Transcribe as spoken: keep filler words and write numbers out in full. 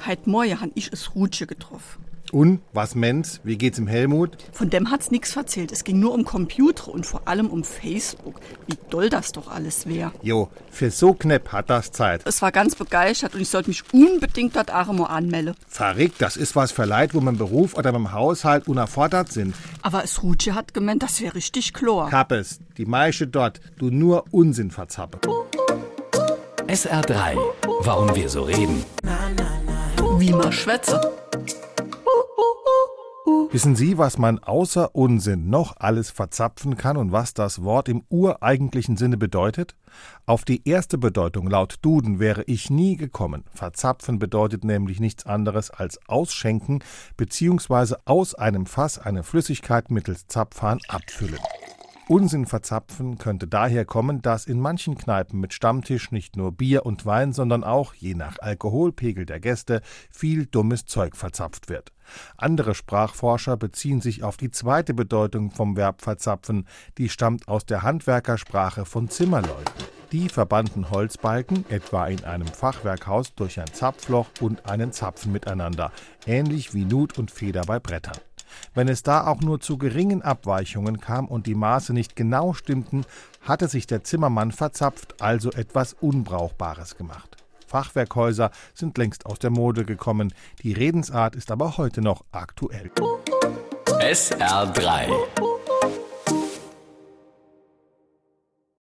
Heute Morgen han ich es Rutje getroffen. Und, was Mensch, wie geht's im Helmut? Von dem hat's nix erzählt. Es ging nur um Computer und vor allem um Facebook. Wie doll das doch alles wär. Jo, für so knapp hat das Zeit. Es war ganz begeistert und ich sollte mich unbedingt dort Aremo anmelden. Verrückt, das ist was für Leute, wo beim Beruf oder beim Haushalt unerfordert sind. Aber es Rutje hat gemeint, das wär richtig klar. Kappes, die meiste dort, du nur Unsinn verzappe. S R drei. Warum wir so reden. Wie man schwätze. Wissen Sie, was man außer Unsinn noch alles verzapfen kann und was das Wort im ureigentlichen Sinne bedeutet? Auf die erste Bedeutung laut Duden wäre ich nie gekommen. Verzapfen bedeutet nämlich nichts anderes als ausschenken bzw. aus einem Fass eine Flüssigkeit mittels Zapfhahn abfüllen. Unsinn verzapfen könnte daher kommen, dass in manchen Kneipen mit Stammtisch nicht nur Bier und Wein, sondern auch, je nach Alkoholpegel der Gäste, viel dummes Zeug verzapft wird. Andere Sprachforscher beziehen sich auf die zweite Bedeutung vom Verb verzapfen, die stammt aus der Handwerkersprache von Zimmerleuten. Die verbanden Holzbalken, etwa in einem Fachwerkhaus, durch ein Zapfloch und einen Zapfen miteinander, ähnlich wie Nut und Feder bei Brettern. Wenn es da auch nur zu geringen Abweichungen kam und die Maße nicht genau stimmten, hatte sich der Zimmermann verzapft, also etwas Unbrauchbares gemacht. Fachwerkhäuser sind längst aus der Mode gekommen, die Redensart ist aber heute noch aktuell. S R drei.